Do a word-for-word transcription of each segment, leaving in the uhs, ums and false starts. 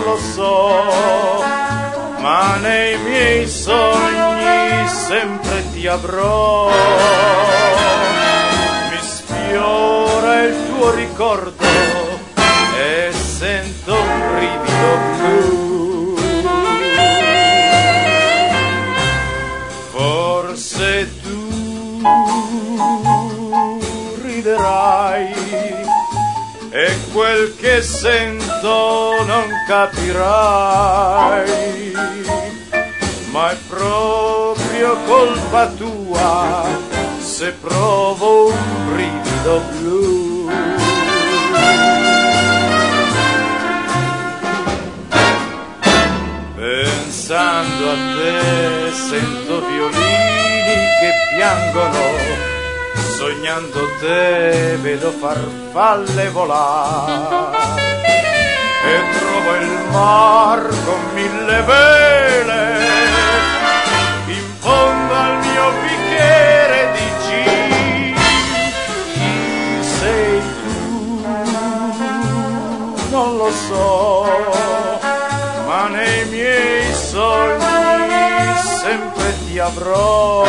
lo so, ma nei miei sogni sempre ti avrò. Mi sfiora il tuo ricordo e sento un brivido blu. Forse tu riderai e quel che sento non capirai, ma è proprio colpa tua se provo un brivido blu. Pensando a te sento violini che piangono, sognando te vedo farfalle volare e trovo il mar con mille vele in fondo al mio bicchiere di gin. Chi sei tu? Non lo so, ma nei miei sogni sempre ti avrò.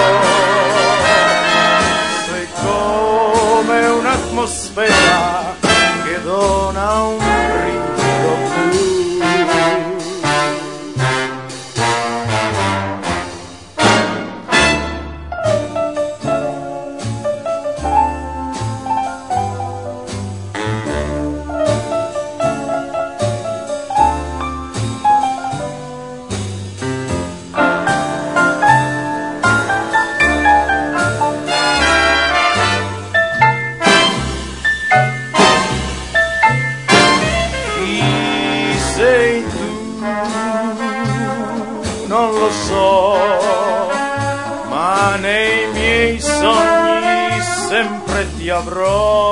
Sei come un'atmosfera che dona un brivido blu. Sei tu, non lo so, ma nei miei sogni sempre ti avrò.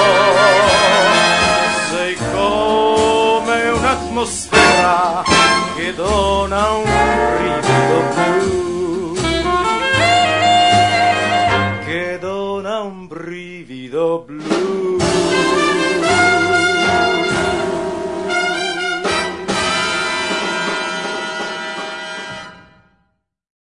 Sei come un'atmosfera che dona un brivido blu, che dona un brivido blu.